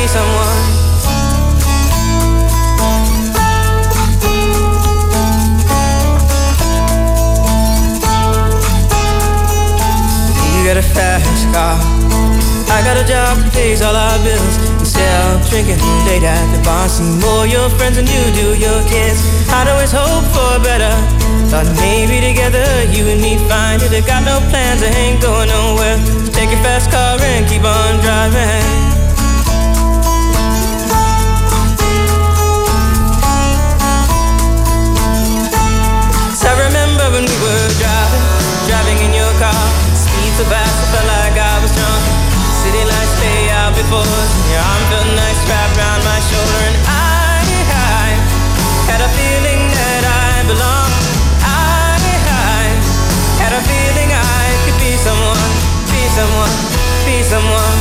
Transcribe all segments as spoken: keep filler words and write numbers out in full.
someone. You got a fast car, I got a job that pays all our bills. Instead of drinking late at the bar, see more your friends than you do your kids. I'd always hope for better. Thought maybe together you and me find it. I got no plans, I ain't going nowhere. So take your fast car and keep on driving. So I remember when we were driving, driving in your car. Speed so fast, I felt like I was drunk. City lights lay out before us. Your arm felt nice wrapped around my shoulder. And I, I had a feeling that I belonged. I, I had a feeling I could be someone, be someone, be someone.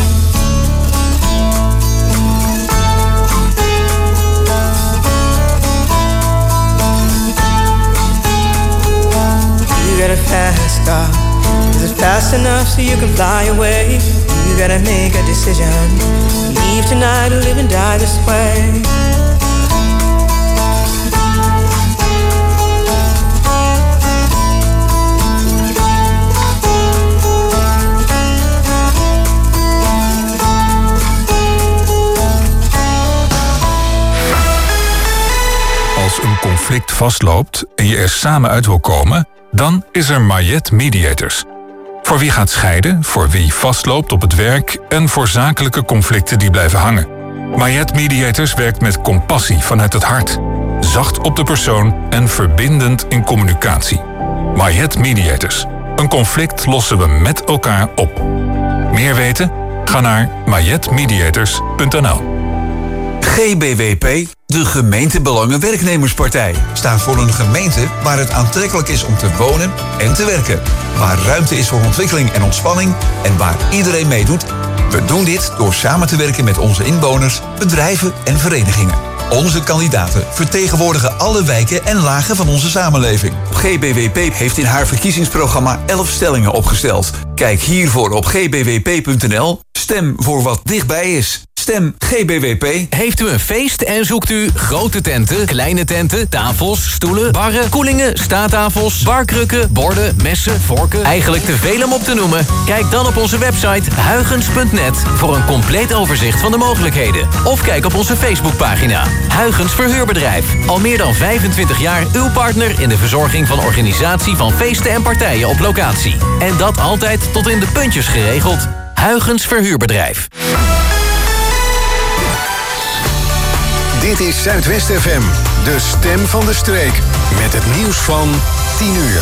You got a fast car. Is it fast enough so you can fly away? You gotta make a decision. Leave tonight or live and die this way. Als een conflict vastloopt en je er samen uit wil komen, dan is er Mayet Mediators. Voor wie gaat scheiden, voor wie vastloopt op het werk en voor zakelijke conflicten die blijven hangen. Mayet Mediators werkt met compassie vanuit het hart, zacht op de persoon en verbindend in communicatie. Mayet Mediators. Een conflict lossen we met elkaar op. Meer weten? Ga naar mayet mediators punt n l. G B W P, de Gemeentebelangen-Werknemerspartij, staat voor een gemeente waar het aantrekkelijk is om te wonen en te werken. Waar ruimte is voor ontwikkeling en ontspanning en waar iedereen meedoet. We doen dit door samen te werken met onze inwoners, bedrijven en verenigingen. Onze kandidaten vertegenwoordigen alle wijken en lagen van onze samenleving. G B W P heeft in haar verkiezingsprogramma elf stellingen opgesteld. Kijk hiervoor op g b w p punt n l. Stem voor wat dichtbij is. Stem G B W P. Heeft u een feest en zoekt u grote tenten, kleine tenten, tafels, stoelen, barren, koelingen, staattafels, barkrukken, borden, messen, vorken? Eigenlijk te veel om op te noemen? Kijk dan op onze website huygens punt net voor een compleet overzicht van de mogelijkheden. Of kijk op onze Facebookpagina. Huygens Verhuurbedrijf. Al meer dan vijfentwintig jaar uw partner in de verzorging van organisatie van feesten en partijen op locatie. En dat altijd tot in de puntjes geregeld. Huygens Verhuurbedrijf. Dit is Zuidwest F M, de stem van de streek. Met het nieuws van tien uur.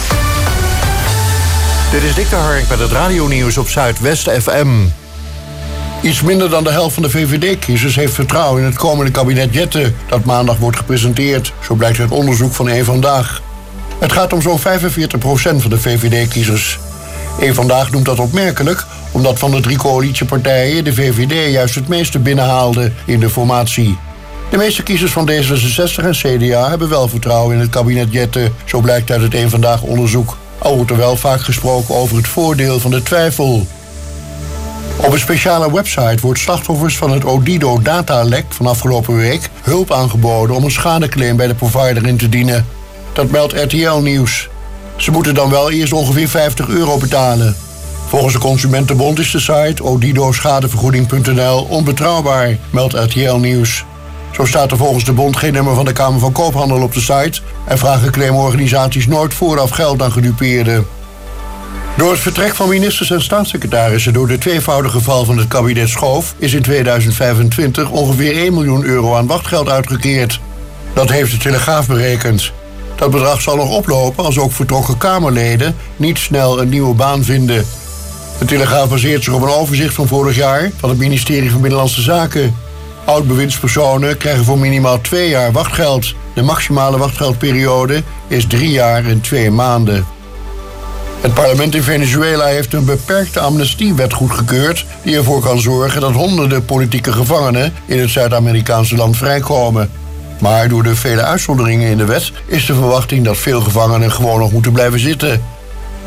Dit is Dick de Hark met het radionieuws op Zuidwest F M. Iets minder dan de helft van de V V D-kiezers heeft vertrouwen in het komende kabinet Jette dat maandag wordt gepresenteerd. Zo blijkt uit onderzoek van Eén Vandaag. Het gaat om zo'n vijfenveertig procent van de V V D-kiezers. Eén Vandaag noemt dat opmerkelijk, omdat van de drie coalitiepartijen de V V D juist het meeste binnenhaalde in de formatie. De meeste kiezers van D zesenzestig en C D A hebben wel vertrouwen in het kabinet Jette, zo blijkt uit het Eén Vandaag onderzoek. Al wordt er wel vaak gesproken over het voordeel van de twijfel. Op een speciale website wordt slachtoffers van het Odido-datalek van afgelopen week hulp aangeboden om een schadeclaim bij de provider in te dienen. Dat meldt R T L Nieuws. Ze moeten dan wel eerst ongeveer vijftig euro betalen. Volgens de Consumentenbond is de site odido schadevergoeding punt n l onbetrouwbaar, meldt R T L Nieuws. Zo staat er volgens de bond geen nummer van de Kamer van Koophandel op de site en vragen claimorganisaties nooit vooraf geld aan gedupeerden. Door het vertrek van ministers en staatssecretarissen door de tweevoudige val van het kabinet Schoof is in tweeduizend vijfentwintig ongeveer één miljoen euro aan wachtgeld uitgekeerd. Dat heeft de Telegraaf berekend. Dat bedrag zal nog oplopen als ook vertrokken Kamerleden niet snel een nieuwe baan vinden. De Telegraaf baseert zich op een overzicht van vorig jaar van het ministerie van Binnenlandse Zaken. Oud-bewindspersonen krijgen voor minimaal twee jaar wachtgeld. De maximale wachtgeldperiode is drie jaar en twee maanden. Het parlement in Venezuela heeft een beperkte amnestiewet goedgekeurd die ervoor kan zorgen dat honderden politieke gevangenen in het Zuid-Amerikaanse land vrijkomen. Maar door de vele uitzonderingen in de wet is de verwachting dat veel gevangenen gewoon nog moeten blijven zitten.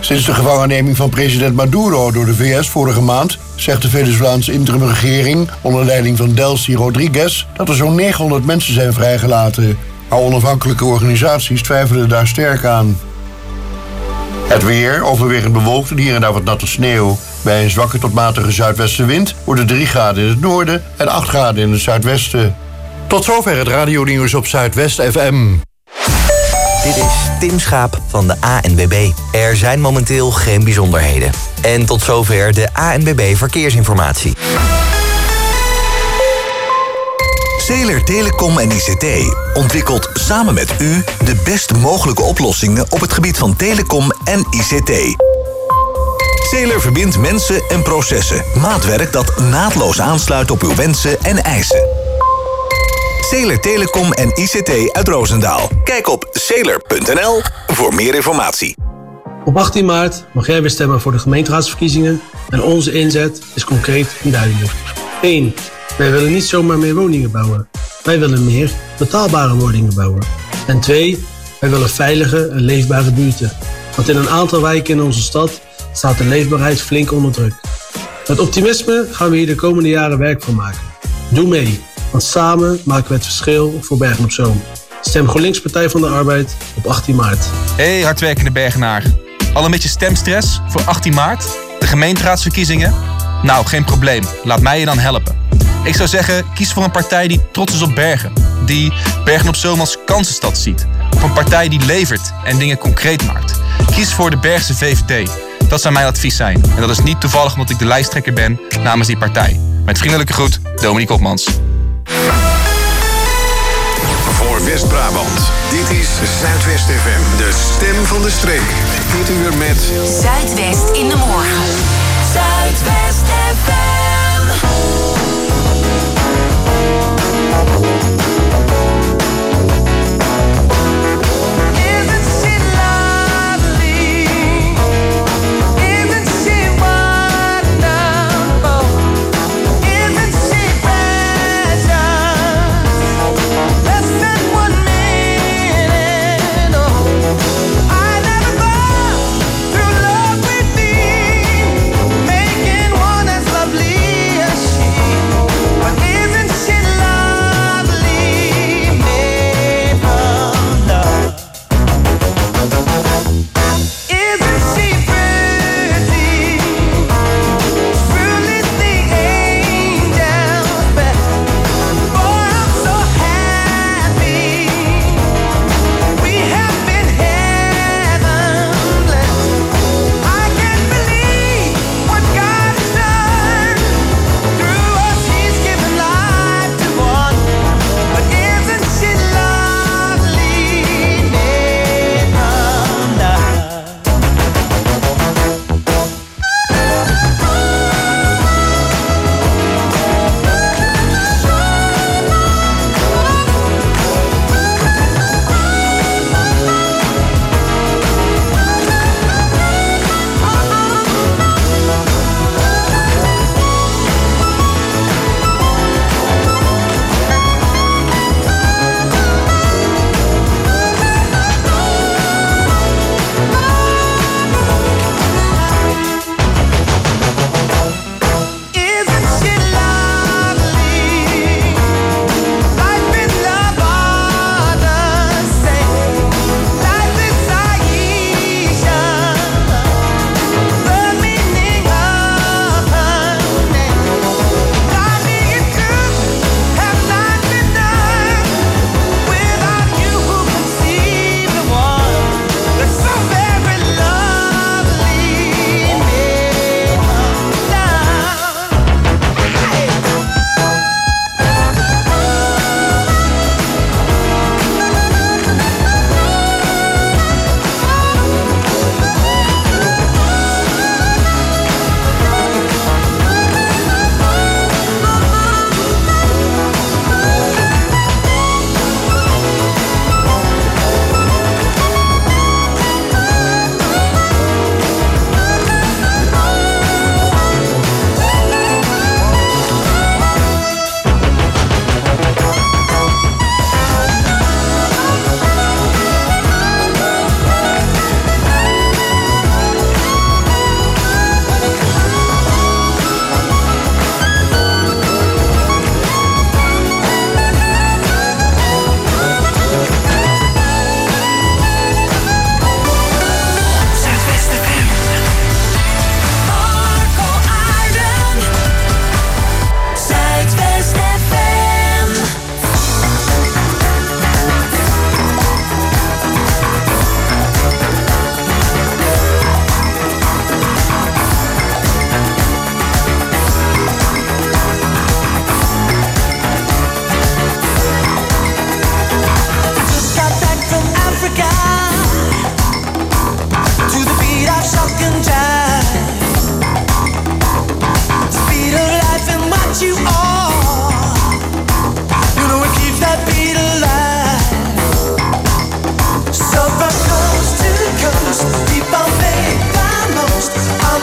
Sinds de gevangenneming van president Maduro door de V S vorige maand zegt de Venezolaanse interimregering onder leiding van Delcy Rodriguez dat er zo'n negenhonderd mensen zijn vrijgelaten. Maar onafhankelijke organisaties twijfelen daar sterk aan. Het weer, overwegend bewolkt en hier en daar wat natte sneeuw. Bij een zwakke tot matige zuidwestenwind worden drie graden in het noorden en acht graden in het zuidwesten. Tot zover het radionieuws op Zuidwest F M. Dit is Tim Schaap van de A N W B. Er zijn momenteel geen bijzonderheden. En tot zover de A N W B Verkeersinformatie. Zeeler Telecom en I C T ontwikkelt samen met u de best mogelijke oplossingen op het gebied van telecom en I C T. Zeeler verbindt mensen en processen. Maatwerk dat naadloos aansluit op uw wensen en eisen. Zeeler Telecom en I C T uit Roosendaal. Kijk op zeeler punt n l voor meer informatie. Op achttien maart mag jij weer stemmen voor de gemeenteraadsverkiezingen en onze inzet is concreet en duidelijk. één. Wij willen niet zomaar meer woningen bouwen. Wij willen meer betaalbare woningen bouwen. En twee. Wij willen veilige en leefbare buurten. Want in een aantal wijken in onze stad staat de leefbaarheid flink onder druk. Met optimisme gaan we hier de komende jaren werk van maken. Doe mee, want samen maken we het verschil voor Bergen op Zoom. Stem GroenLinks Partij van de Arbeid op achttien maart. Hey hardwerkende Bergenaar. Al een beetje stemstress voor achttien maart? De gemeenteraadsverkiezingen? Nou, geen probleem. Laat mij je dan helpen. Ik zou zeggen, kies voor een partij die trots is op Bergen. Die Bergen op Zoom als kansenstad ziet. Of een partij die levert en dingen concreet maakt. Kies voor de Bergse V V D. Dat zou mijn advies zijn. En dat is niet toevallig omdat ik de lijsttrekker ben namens die partij. Met vriendelijke groet, Dominique Hopmans. Voor West-Brabant, dit is Zuidwest F M, de stem van de streek. Dit uur met Zuidwest in de morgen. Zuidwest F M. Making one as lovely as she.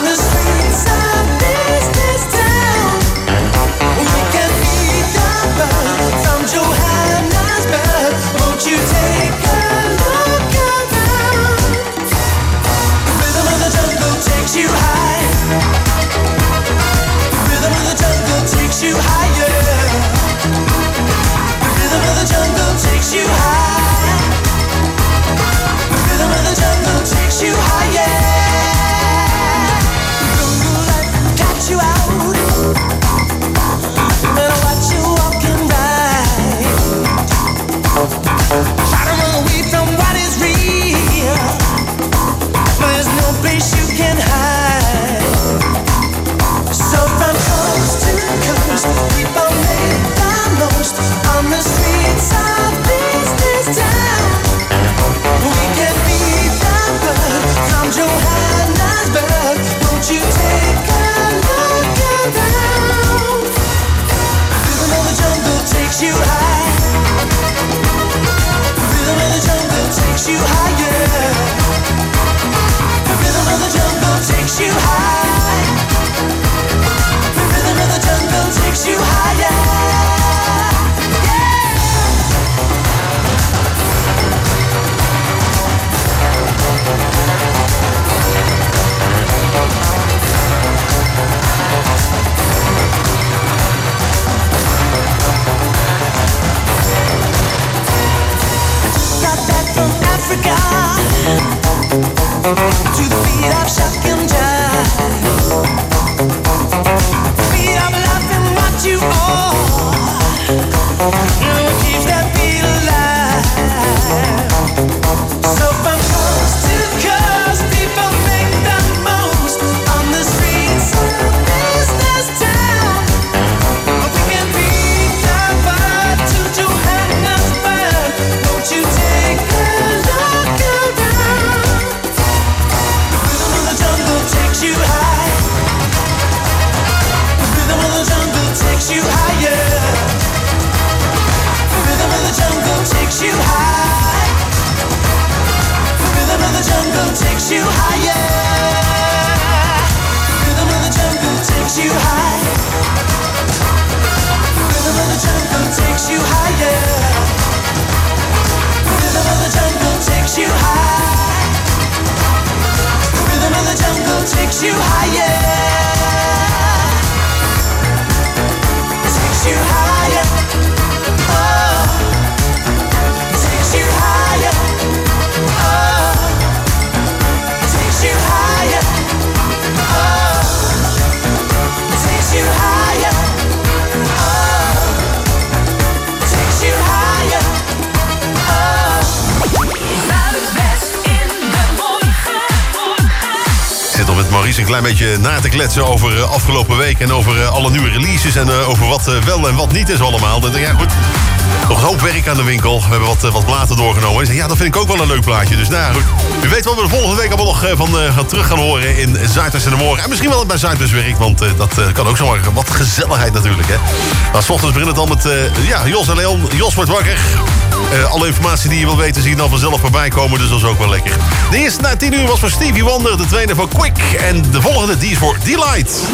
Een klein beetje na te kletsen over uh, afgelopen week en over uh, alle nieuwe releases en uh, over wat uh, wel en wat niet is allemaal. Dat, ja, goed. Nog een hoop werk aan de winkel. We hebben wat, uh, wat platen doorgenomen. En ja, dat vind ik ook wel een leuk plaatje. Dus nou ja, goed. U weet wat we de volgende week allemaal nog uh, van uh, gaan terug gaan horen in Zuidwest in de Morgen. En misschien wel bij Zuidwest werk, want uh, dat uh, kan ook zomaar wat gezelligheid natuurlijk. Hè. Maar 's ochtends begint het al met uh, ja, Jos en Leon. Jos wordt wakker. Uh, alle informatie die je wil weten zie je dan vanzelf voorbij komen, dus dat is ook wel lekker. De eerste na tien uur was voor Stevie Wonder, de tweede voor Quick. En de volgende, die is voor Delight. We're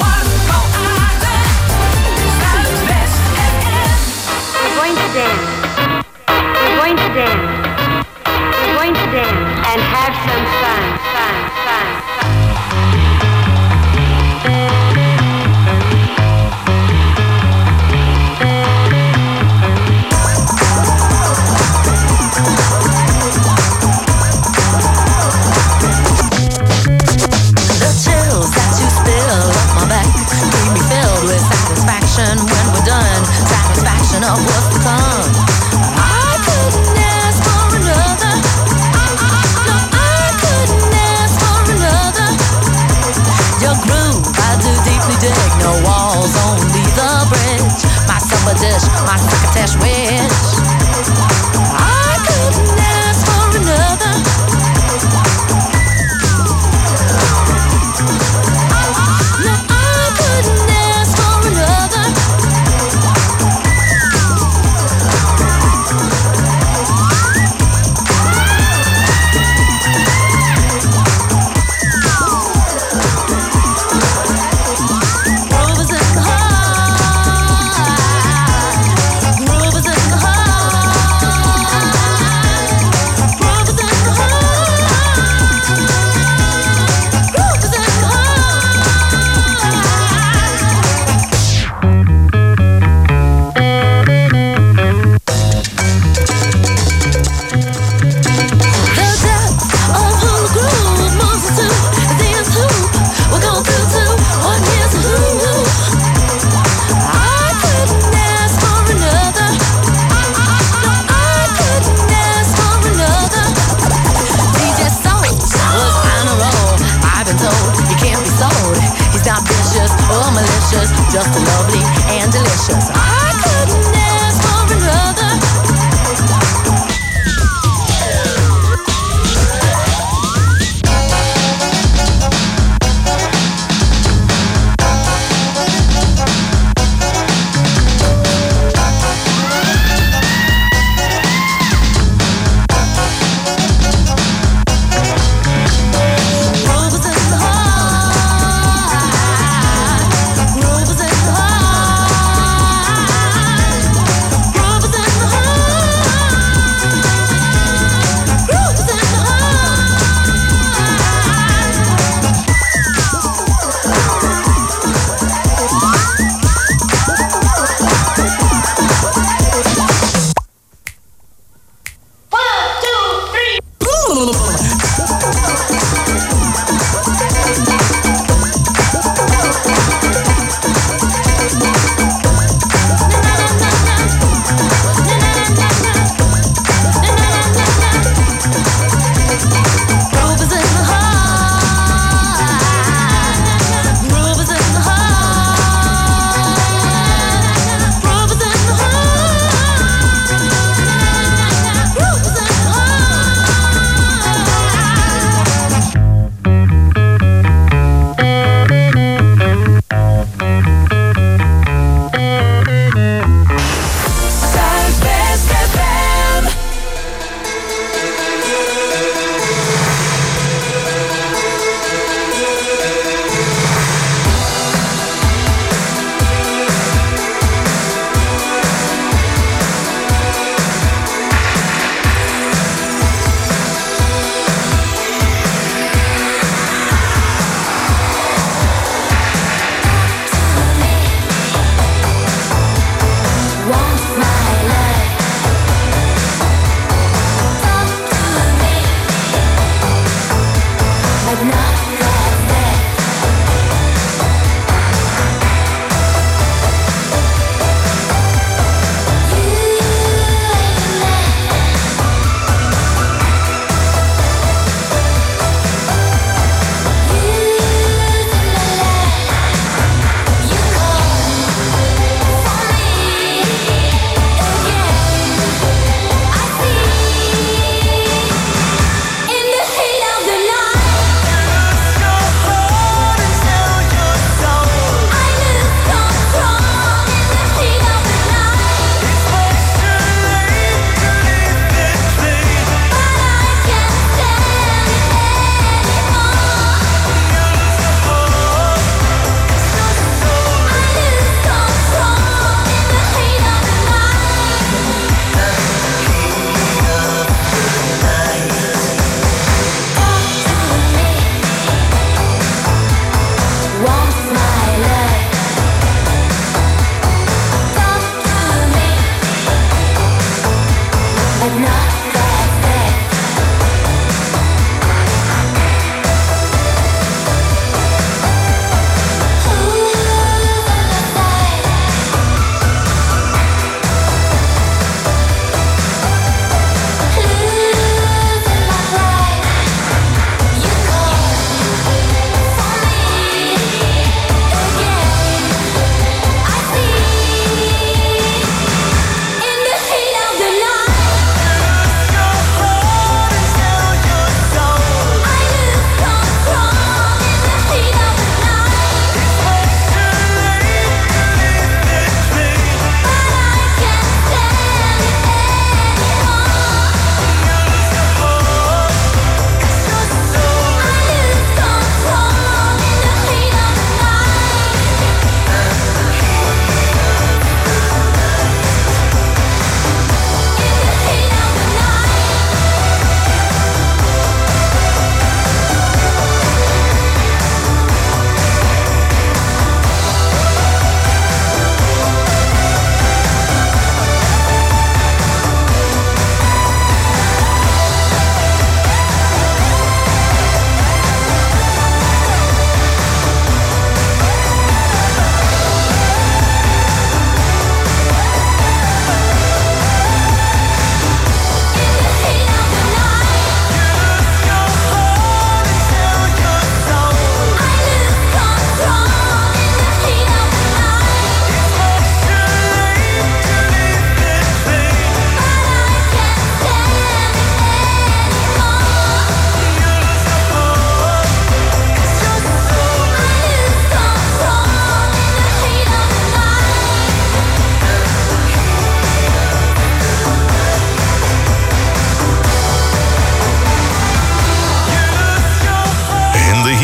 going to dance. We're going to dance. We're going to dance and have some fun, fun, fun, fun. When we're done, satisfaction of what's to come. I couldn't ask for another. No, I couldn't ask. precious, just lovely and delicious. I couldn't ask for another. Roses in the heart.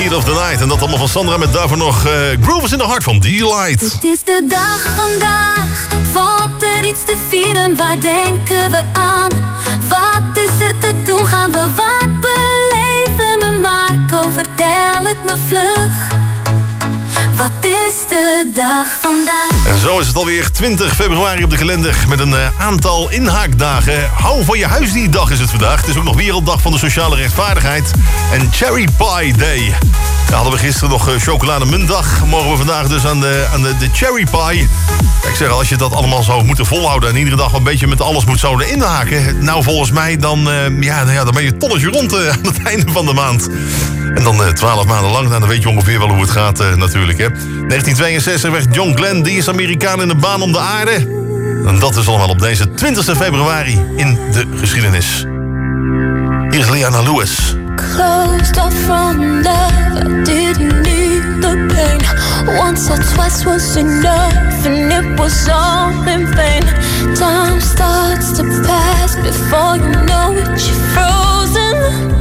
Heat of the Night. En dat allemaal van Sandra met daarvoor nog uh, Groove is in the Heart van D-Light. Het is de dag vandaag, valt er iets te vieren, waar denken we aan? Wat is er te doen, gaan we wat beleven me, Marco, vertel het me vlug. Wat is de dag vandaag? En zo is het alweer twintig februari op de kalender met een uh, aantal inhaakdagen. Hou van je huisdierdag is het vandaag. Het is ook nog Werelddag van de Sociale Rechtvaardigheid en Cherry Pie Day. Daar hadden we gisteren nog uh, chocolademuntdag. Mogen we vandaag dus aan de, aan de, de Cherry Pie. Ik zeg, als je dat allemaal zou moeten volhouden en iedere dag een beetje met alles moet zouden inhaken, nou volgens mij dan, uh, ja, nou ja, dan ben je tonnetje rond uh, aan het einde van de maand. En dan twaalf uh, maanden lang, nou, dan weet je ongeveer wel hoe het gaat uh, natuurlijk. Hè. negentien tweeënzestig werd John Glenn, die is Amerikaan in de baan om de aarde. En dat is allemaal op deze twintigste februari in de geschiedenis. Hier is Leanna Lewis. Closed off from love, I didn't need the pain. Once or twice was enough, and it was all in vain. Time starts to pass before you know it, you're frozen.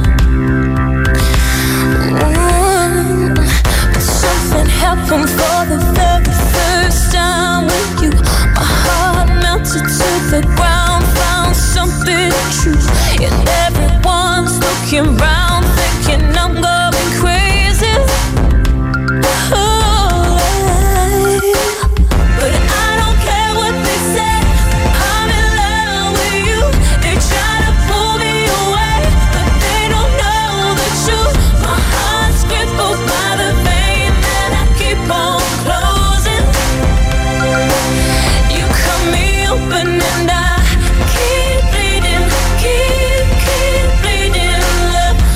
Mm. But something happened for the very first time with you. My heart melted to the ground, found something true, and everyone's looking round, thinking I'm going crazy. Oh, but I don't care what they say, I'm in love with you. They try to pull me away, but they don't know the truth. My heart's crippled by the pain that I keep on closing. You cut me open and I keep bleeding, keep, keep bleeding. Love,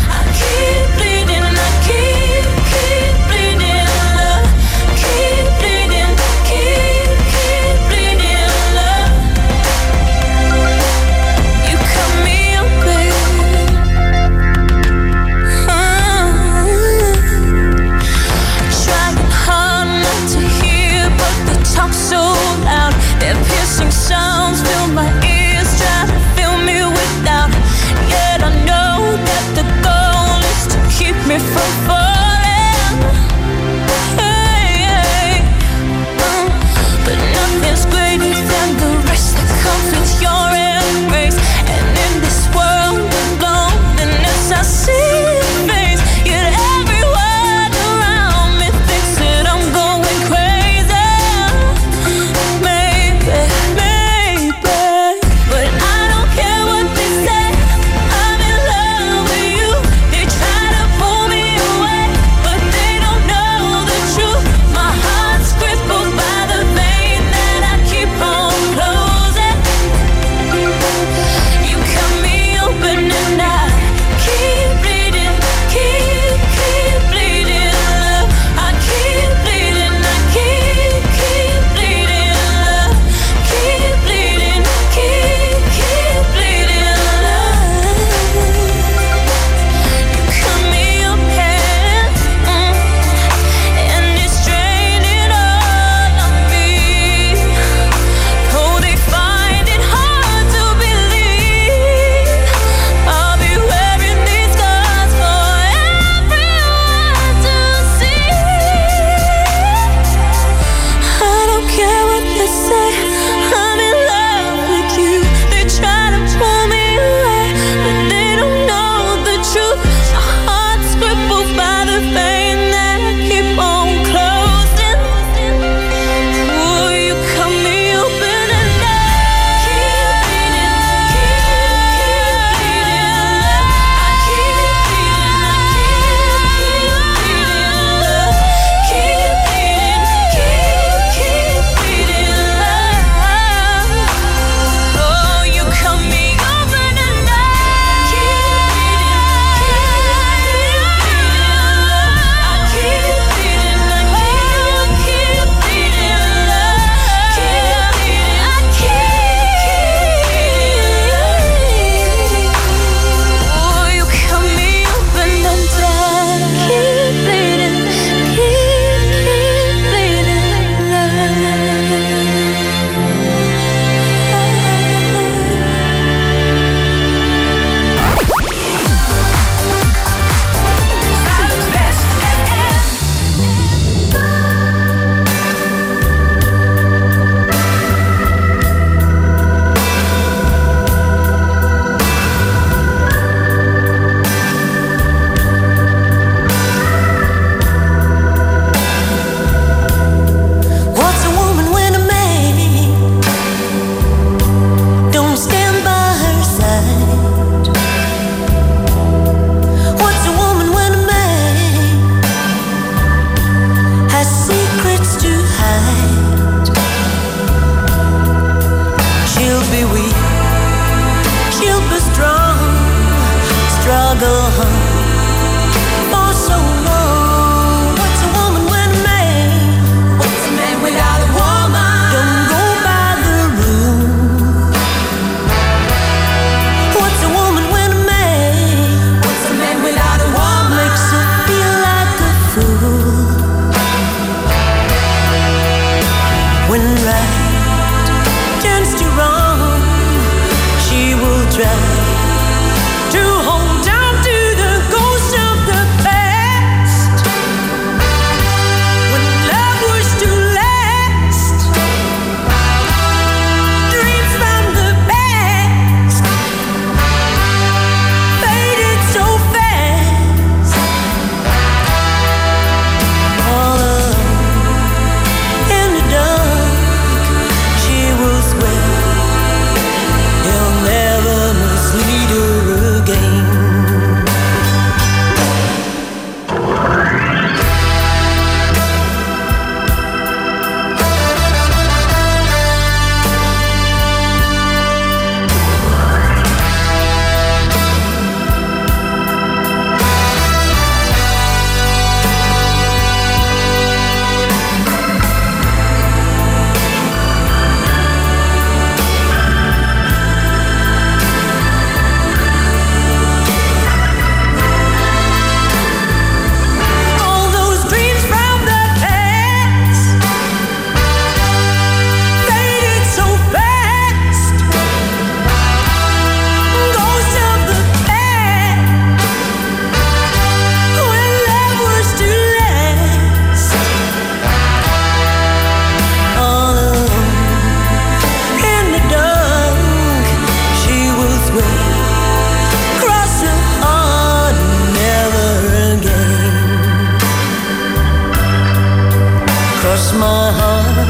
cross my heart.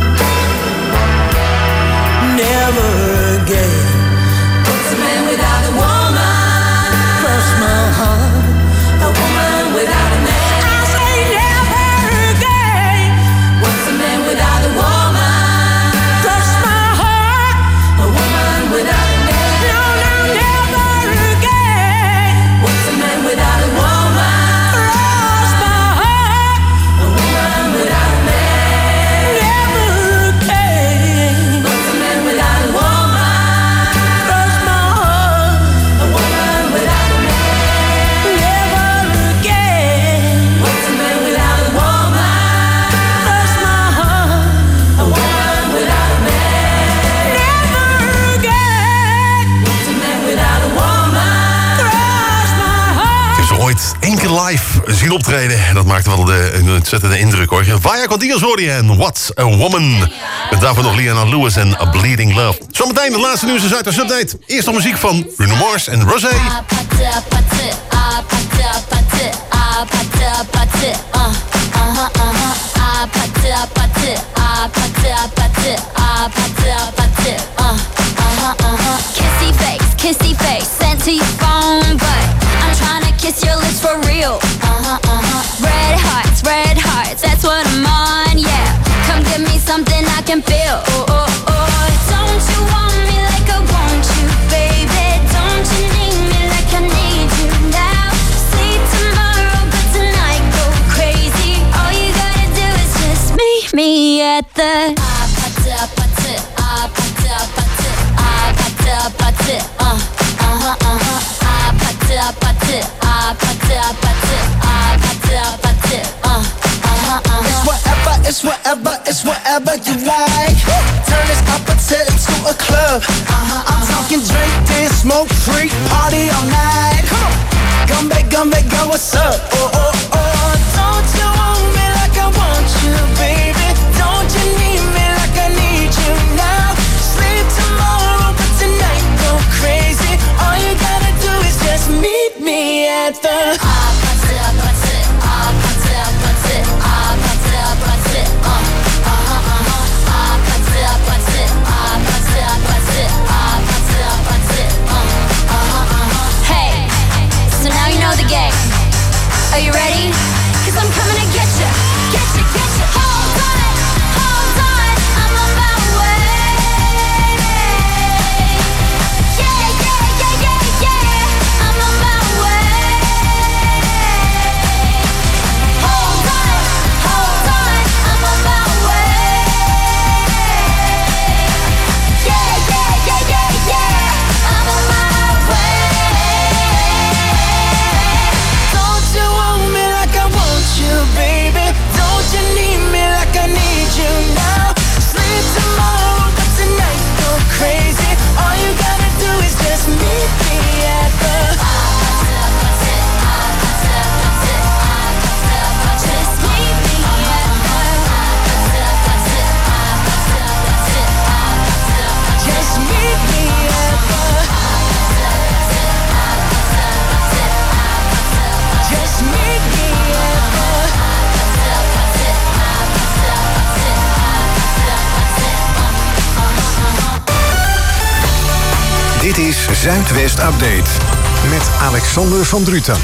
Never again. What's a man without a woman? Cross my heart. A woman without a man. I say never again. What's a man without a woman? Cross my heart. A woman without a man. No, no, never again. What's a man without a woman? Cross my heart. A woman without a man. Never again. What's a man without a woman? Cross my heart. A woman without a man. Never again. What's a man without a woman? Cross my heart. A woman without a man. Never again. What's a man without a woman? Cross my heart. Ik heb ze ooit één keer live zien optreden. En dat maakte wel de, een ontzettende indruk hoor. Vaya con Dios hoor je en What's a Woman. Met daarvoor nog Leona Lewis en A Bleeding Love. Zometeen het laatste nieuws en Zuiders Update. Eerst nog muziek van Bruno Mars en Rosé. Kissy face, kissy face, sent to your phone, but I'm trying to kiss your lips for real. Uh-huh, uh-huh. Red hearts, red hearts, that's what I'm on, yeah. Come give me something I can feel. Oh, oh, oh. Don't you want me like I want you, baby? Don't you need me like I need you now? Sleep tomorrow, but tonight go crazy. All you gotta do is just meet me at the Uh, uh-huh, uh-huh. I put it up, put it, I put it up, put it, I put it up, put it, uh, uh-huh, uh-huh. It's whatever, it's whatever, it's whatever you like. Turn this opposite into a club. Uh-huh, I'm talking drink, dance, smoke, freak, party all night. Come on, come back, come back, girl, what's up? Oh, oh, oh, don't you want me like I want you, baby? Don't you need me like I need you now? Sleep tomorrow, but tonight go crazy. All you gotta do is just meet me at the I put it up, put it, I put it up, put it, I put it up, put it, uh, uh-huh, uh-huh. I put it up, put it, I put it up, put it, I put it up, put it, uh, uh-huh, uh-huh. Hey, so now you know the game. Are you ready? 'Cause I'm coming to get you, get you, get you. Hold on, hold on, I'm on my way. Yeah, yeah, yeah, yeah, yeah, I'm on my way. Hold on, hold on, I'm on my way. Yeah, yeah, yeah, yeah, yeah, I'm on my way. Don't you want me like I want you, baby? Don't you need me like I need you now? Sleep tomorrow, but tonight go crazy. All you gotta do is just meet me at the Just meet me at the Just meet me at the Just meet me at Dit is Zuidwest Update met Alexander van Druten.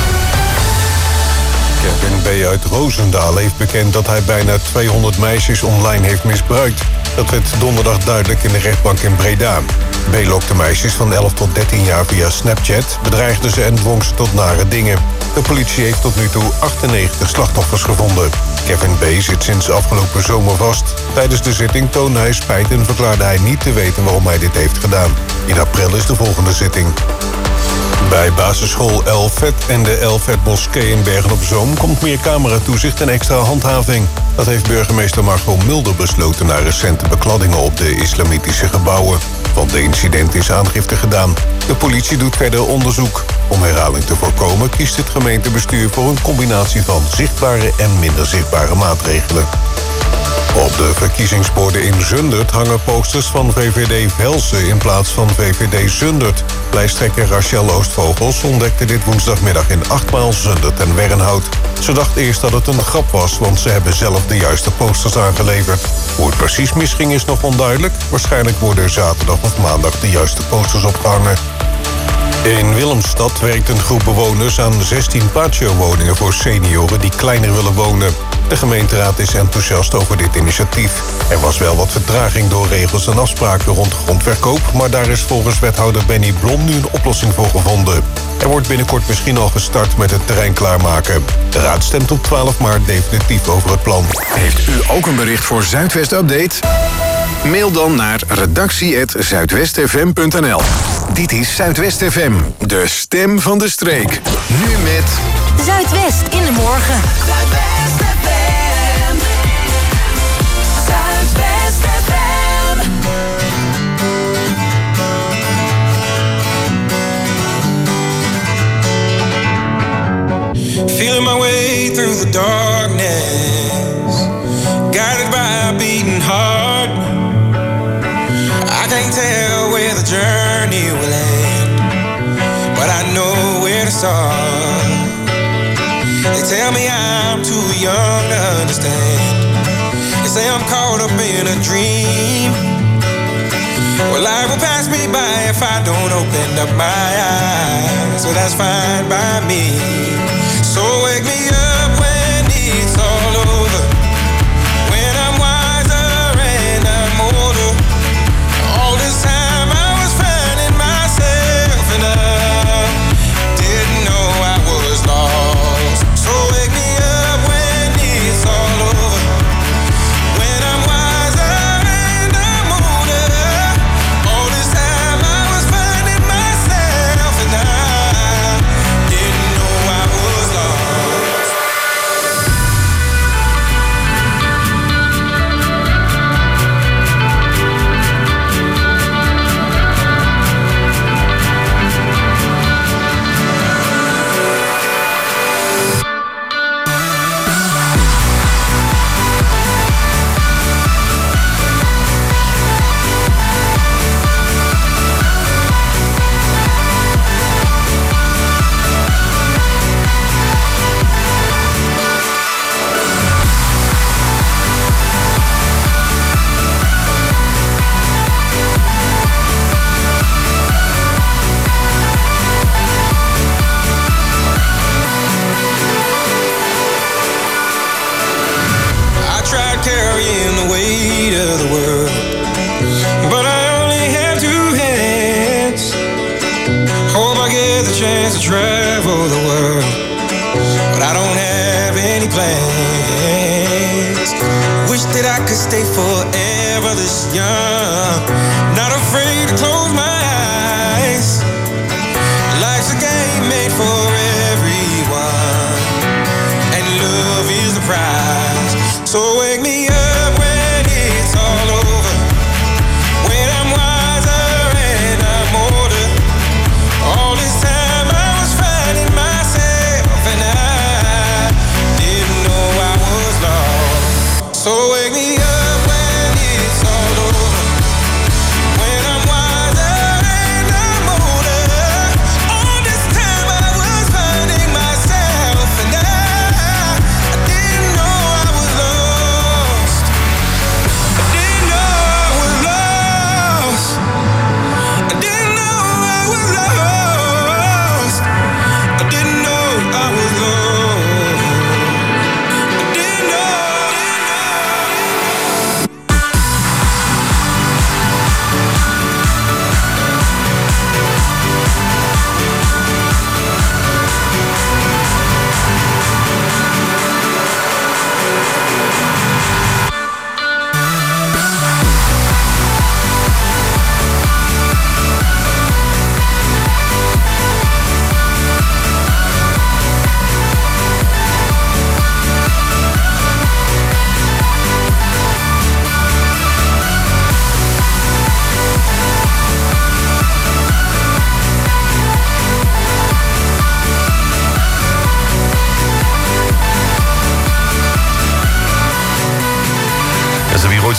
Kevin B. uit Roosendaal heeft bekend dat hij bijna tweehonderd meisjes online heeft misbruikt. Dat werd donderdag duidelijk in de rechtbank in Breda. B. lokte meisjes van elf tot dertien jaar via Snapchat, bedreigde ze en dwong ze tot nare dingen. De politie heeft tot nu toe achtennegentig slachtoffers gevonden. Kevin B. zit sinds afgelopen zomer vast. Tijdens de zitting toonde hij spijt en verklaarde hij niet te weten waarom hij dit heeft gedaan. In april is de volgende zitting. Bij basisschool El Vet en de El Vet Moskee in Bergen-op-Zoom komt meer cameratoezicht en extra handhaving. Dat heeft burgemeester Margot Mulder besloten na recente bekladdingen op de islamitische gebouwen. Van de incident is aangifte gedaan. De politie doet verder onderzoek. Om herhaling te voorkomen kiest het gemeentebestuur voor een combinatie van zichtbare en minder zichtbare maatregelen. Op de verkiezingsborden in Zundert hangen posters van V V D Velsen in plaats van V V D Zundert. Lijsttrekker Rachel Oostvogels ontdekte dit woensdagmiddag in achtmaal Zundert en Wernhout. Ze dacht eerst dat het een grap was, want ze hebben zelf de juiste posters aangeleverd. Hoe het precies misging is nog onduidelijk. Waarschijnlijk worden er zaterdag of maandag de juiste posters opgehangen. In Willemstad werkt een groep bewoners aan zestien patio-woningen voor senioren die kleiner willen wonen. De gemeenteraad is enthousiast over dit initiatief. Er was wel wat vertraging door regels en afspraken rond grondverkoop, maar daar is volgens wethouder Benny Blom nu een oplossing voor gevonden. Er wordt binnenkort misschien al gestart met het terrein klaarmaken. De raad stemt op twaalf maart definitief over het plan. Heeft u ook een bericht voor Zuidwest Update? Mail dan naar redactie apenstaartje zuidwestfm punt n l. Dit is Zuidwest F M, de stem van de streek. Nu met Zuidwest in de morgen. Zuidwest F M. Zuidwest F M. Feeling my way through the darkness, guided by a beating heart. I can't tell where the journey will end, but I know where to start. They tell me I'm too young to understand. They say I'm caught up in a dream. Well, life will pass me by if I don't open up my eyes. So that's fine by me. So wake me up when it's all over, when I'm wiser and I'm older. All this time I was finding myself and I didn't know I was lost. So wake me up when it's all over, when I'm wiser and I'm older. All this time I was finding myself and I didn't know I was lost. I tried carrying the weight of the world, but I only have two hands. Hope I get the chance to travel the world, but I don't have any plans. Wish that I could stay forever this young, not afraid to close my eyes. Life's a game made for everyone, and love is the prize. So wake me up when it's all over, when I'm wiser and I'm older. All this time I was finding myself and I didn't know I was lost. So wake me up when it's all over, when I'm wiser.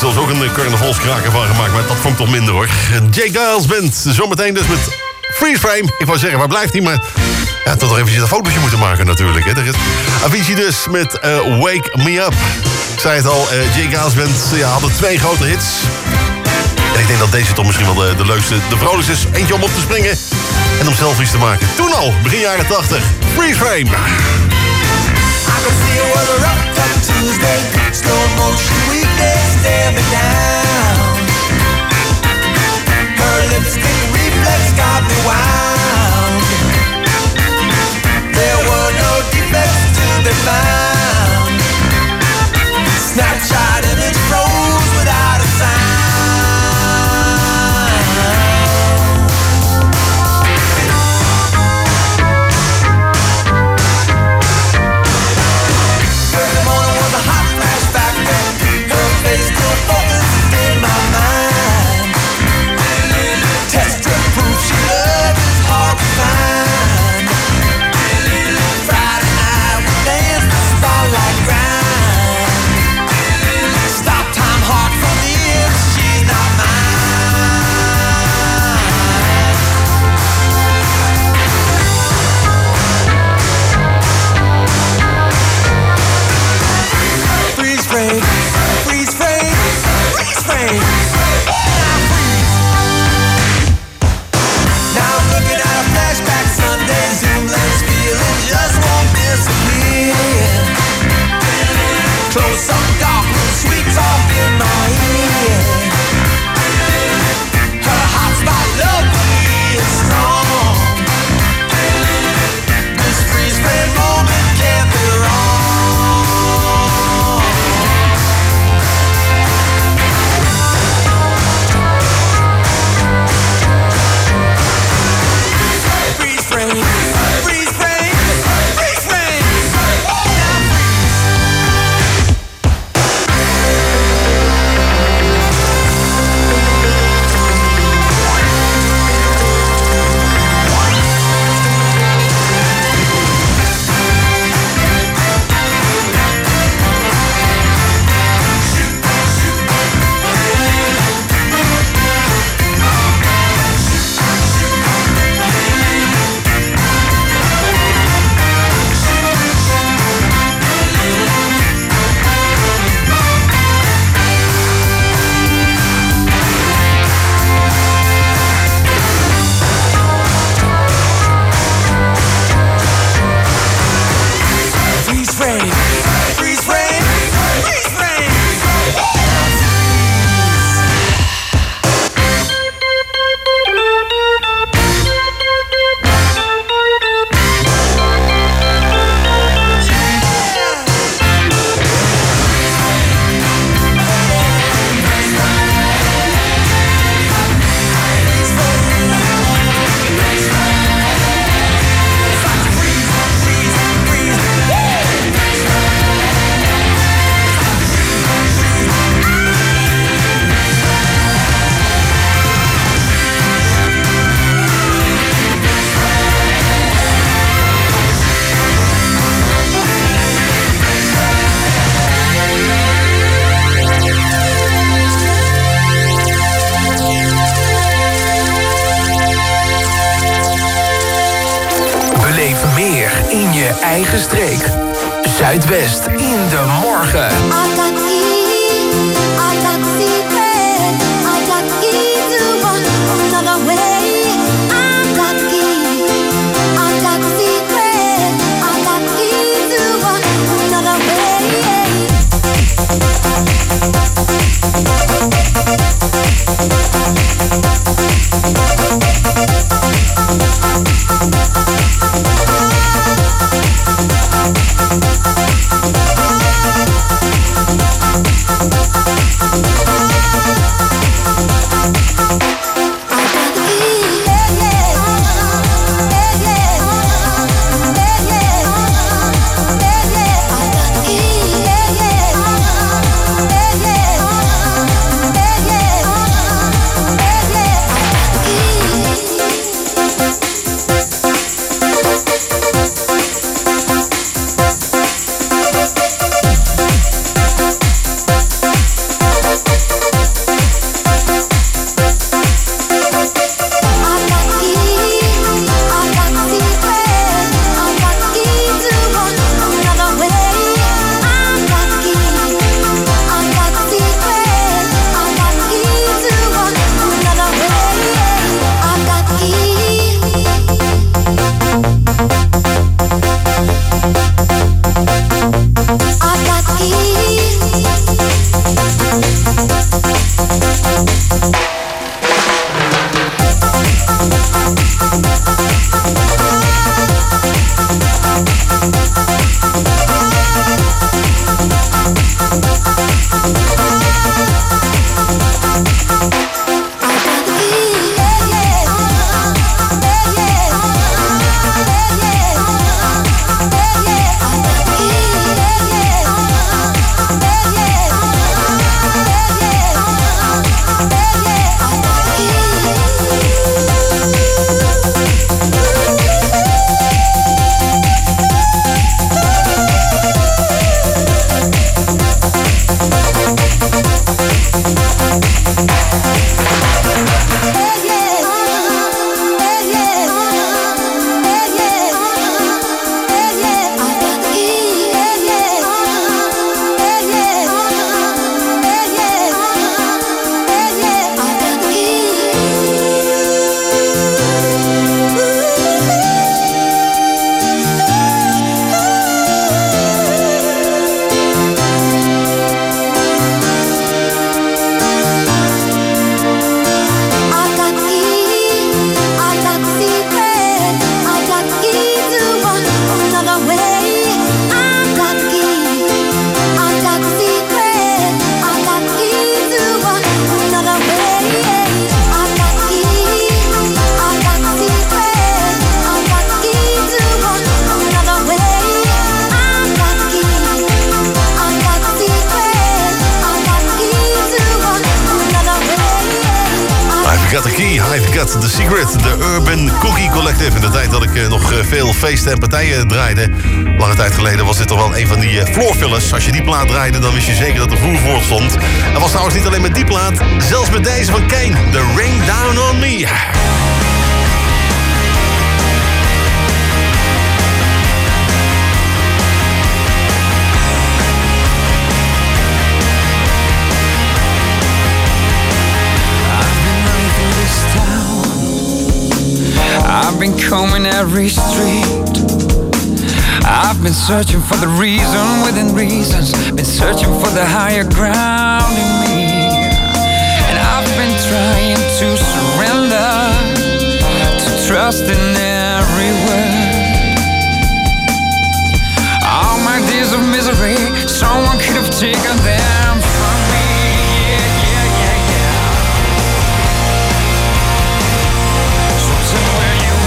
zelfs ook een carnavalskraker van gemaakt. Maar dat vond ik toch minder hoor. Jay Giles Band, zometeen dus met Freeze Frame. Ik wou zeggen, waar blijft hij? Maar ja, toch nog eventjes een fotootje moeten maken natuurlijk. Hè. Avicii dus met uh, Wake Me Up. Ik zei het al, uh, Jay Giles Band ja, hadden twee grote hits. En ik denk dat deze toch misschien wel de, de leukste, de vrolijkste is. Eentje om op te springen en om selfies te maken. Toen al, begin jaren tachtig. Freeze Frame. I can see her with a rough cut Tuesday, slow motion weekday, stare me down. Her lipstick reflex got me wound. There were no defects to be found. Snapshot image froze without a sound. Eigen streek. Zuidwest in de morgen. We'll be right back. I've Got The Secret, de Urban Cookie Collective. In de tijd dat ik uh, nog uh, veel feesten en partijen draaide. Lange tijd geleden was dit toch wel een van die uh, floorfillers. Als je die plaat draaide, dan wist je zeker dat er vloer voor stond. En was trouwens niet alleen met die plaat, zelfs met deze van Kane, The Rain Down On Me. I've been combing every street. I've been searching for the reason within reasons. Been searching for the higher ground in me. And I've been trying to surrender, to trust in every word. All my days of misery, someone could have taken them from me. Yeah, yeah, yeah, yeah. So tell me where you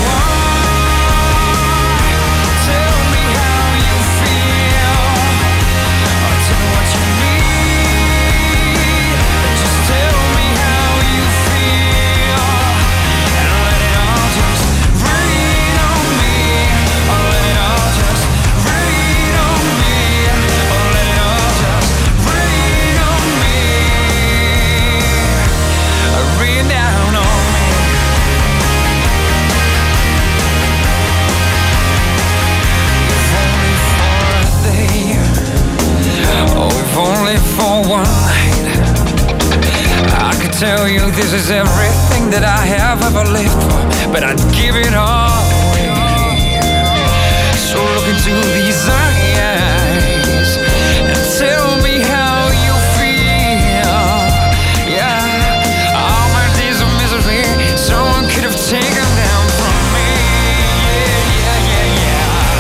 only for one night. I could tell you this is everything that I have ever lived for, but I'd give it all away. So look into these eyes and tell me how you feel. Yeah, all my days of misery, someone could have taken them from me. Yeah, yeah, yeah, yeah.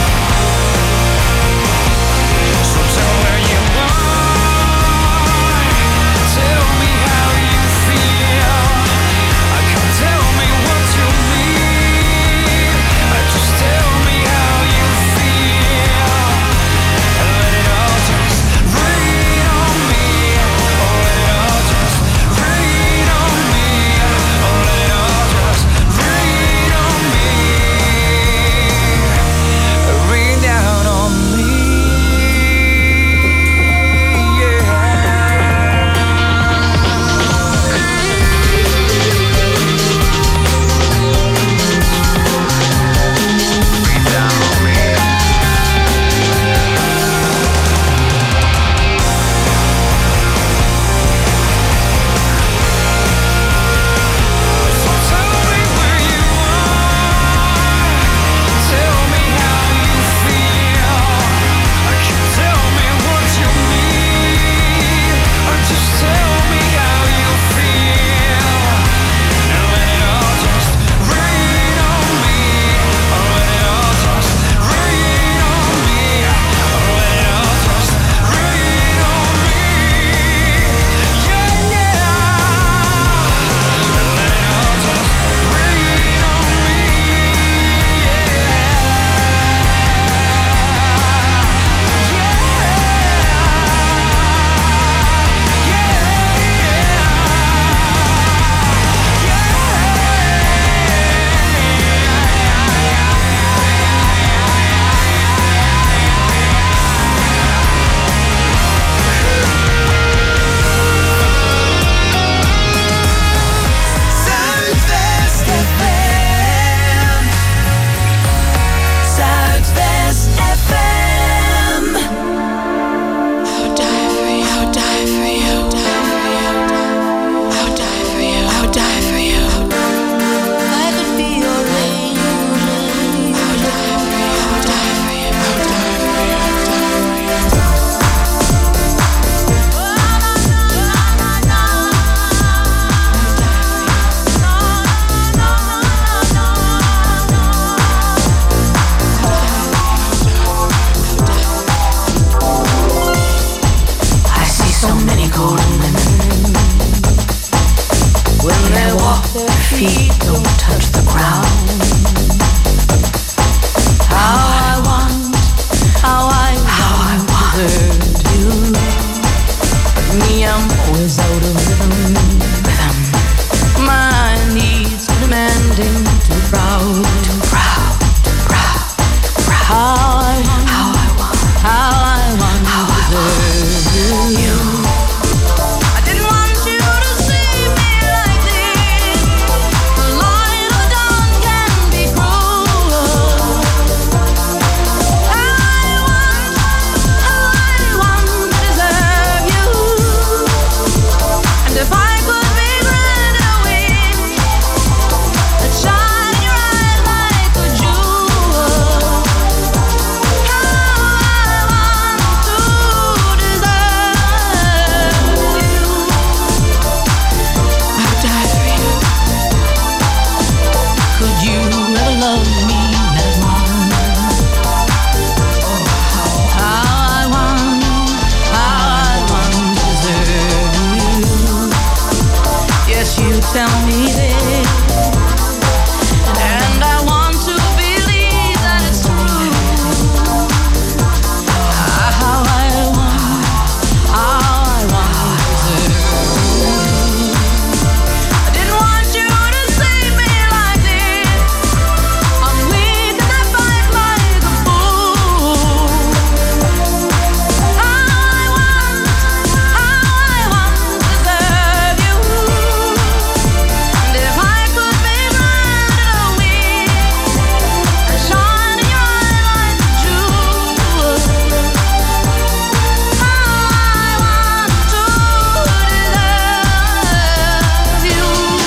So tell where you Me, I'm always out of rhythm. My knees tell me this, and I want to believe that it's true. How I want, how I want to. I didn't want you to see me like this. I'm weak and I fight like a fool. How I want, how I want to serve you. And if I could be blinded or weak, and shine in your eye like a jewel. How I want to deserve you.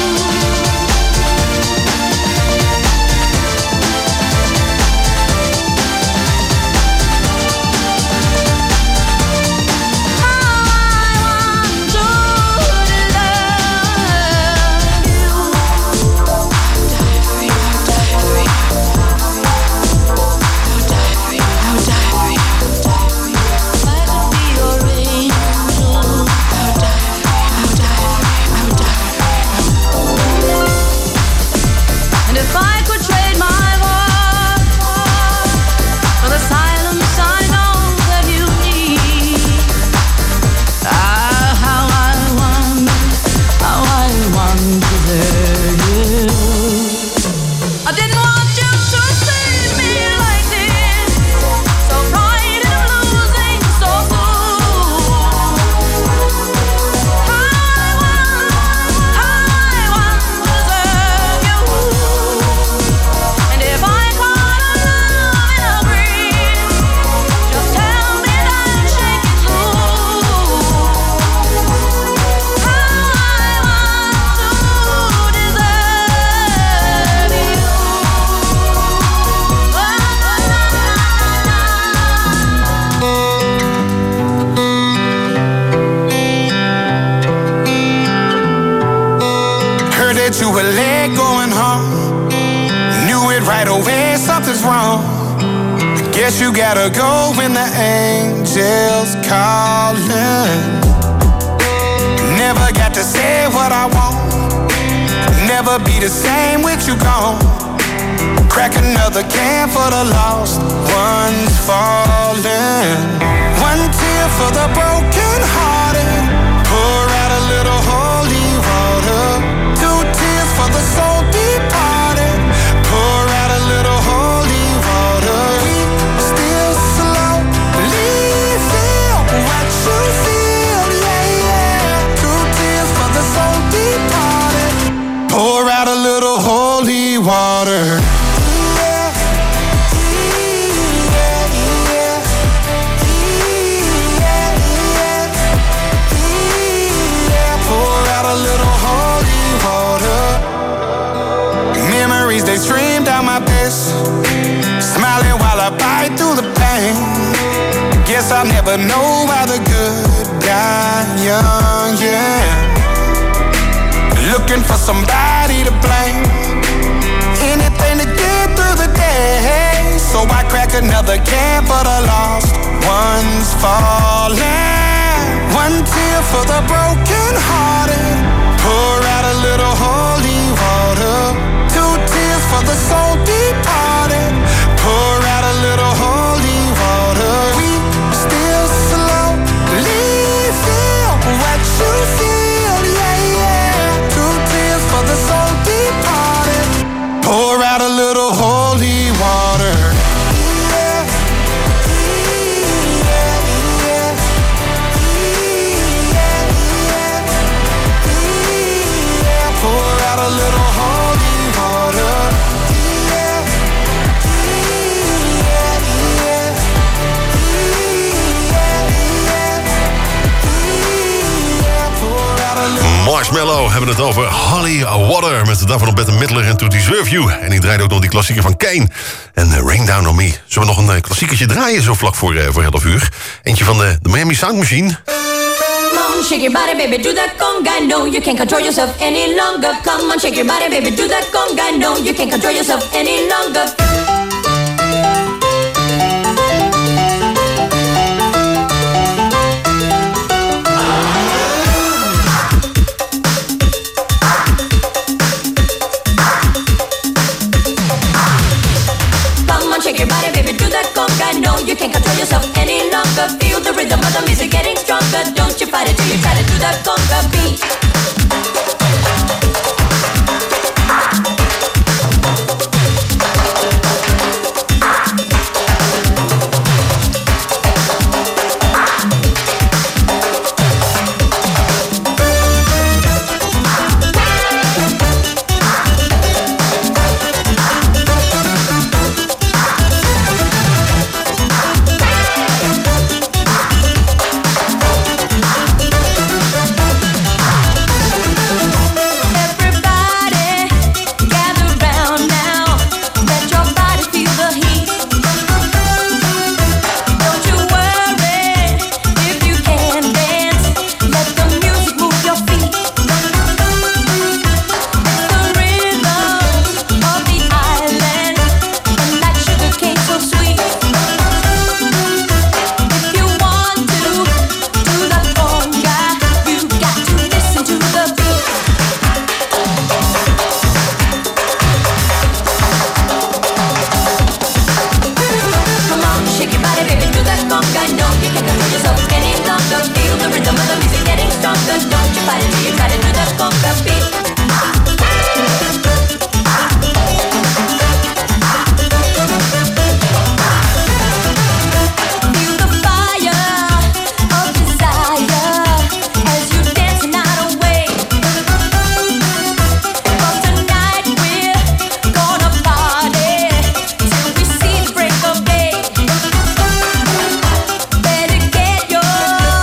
And if I could trade my heart for the silence I know that you need, ah, how I want, how I want to serve you. I didn't want you to see me like this, so frightened of losing so soon. How I want, how I want to serve you. And if I caught a love in a breeze, just tell me that and shake it loose. How I want to deserve you. Heard that you were late going home. Knew it right away, something's wrong. Guess you gotta go when the angels calling. Never got to say what I want. Never be the same with you gone. Crack another can for the lost ones falling. One tear for the broken hearted. Pour out a little holy water. Two tears for the soul departed. Pour out a little holy water. We still slowly feel what you feel, yeah, yeah. Two tears for the soul departed. Pour out a little holy water. Pour out a little holy water. Memories, they stream down my face. Smiling while I bite through the pain. Guess I'll never know why the good die young, yeah. Looking for somebody to blame. Anything to get through the day. So I crack another can for the lost ones falling. One tear for the broken hearted. Pour out a little holy water. Two tears for the soul departed. Pour out a little holy water. We still slowly feel what you feel, yeah, yeah. Two tears for the soul departed. Pour out a little holy water. Pour out a little holy water. Marshmallow hebben het over Holly Water. Met daarvan op Bette Midler en To Deserve You. En die draaide ook nog die klassieker van Kane. En uh, Rain Down On Me. Zullen we nog een uh, klassiekertje draaien zo vlak voor, uh, voor elf uur? Eentje van de, de Miami Sound Machine. Come on, shake your body, baby, do that conga. No, you can't control yourself any longer. Come on, shake your body, baby, do that conga. No, you can't control yourself any longer.